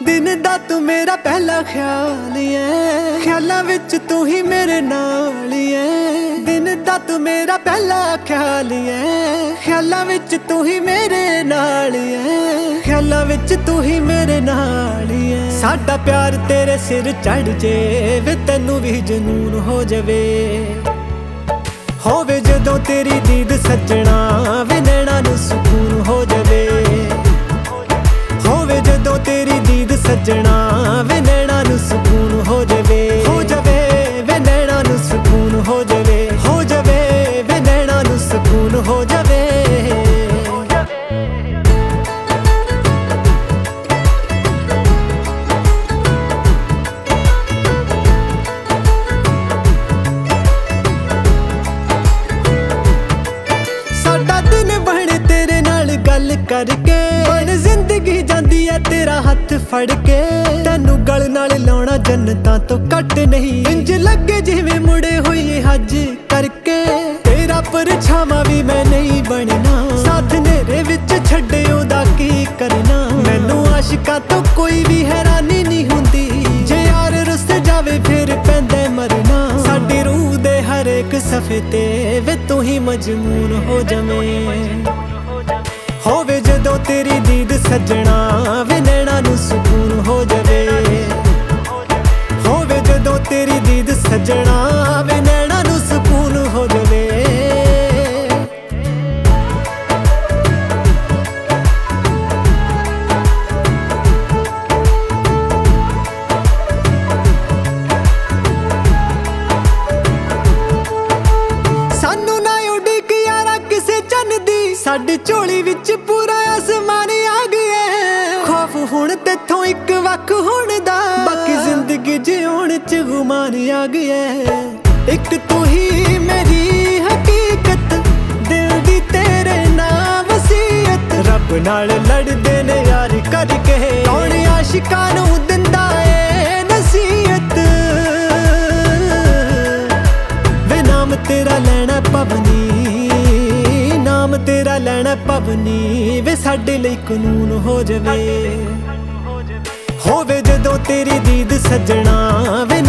दिन दा तू मेरा पहला ख्याल है, ख्यालां विच तू ही मेरे नाल है। दिन दा तू मेरा पहला ख्याल है, ख्यालां विच तू ही मेरे नाल है, ख्यालां विच तू ही मेरे नाल है। साडा प्यार तेरे सिर चढ़ जे वे तैनू भी जनून हो जावे, होवे जदों तेरी दीद सजना वे नैना नू सुकून हो जावे, होवे जदों तेरी दीद सजना वे नैना नू सुकून हो जावे, हो जावे वे नैना नू सुकून हो जावे, हो जावे वे नैना नू सुकून हो जावे। साडा दिन बने तेरे नाल गल करके, बन जिंदगी जांदी है तेरा हथ फड़ के। तैनू गल नाल लाउणा जन्नतां तो घट नहीं, इंज लगे जिवें मुड़े होइए हज करके। तेरा परछावां भी मैं नहीं बनना, साथ नेरे विच छड्डे ओदा की करना। मैनू आशिकां तो कोई भी हैरानी नहीं हुंदी, जे यार रुस जावे फिर पैंदा मरना। साडी रूह दे हर एक सफे ते वे तू ही मजनून हो जावें, होवे जदों तेरी दीद सजना वे नैना नू सुकून हो जावे, होवे जदों तेरी दीद सजना वे नैना नू सुकून हो जावे। सानू ना उड़ीक यारा किसे चन्न दी, साडी झोली विच पूरा आसमान आ गया। खौफ हुण तेथों इक वक होण दा, बाकी जिंदगी जिउण च गुमान आ गया। इक तू ही मेरी हकीकत, दिल दी तेरे नाम वसीयत। रब नाल लड़दे ने यार करके, कौन आशिकां नू दिंदा ए नसीहत। वे नाम तेरा लैना पवनी, नाम तेरा लैना पवनी, वे साडे लई कानून हो जावे, होवे जदों तेरी दीद सजना वे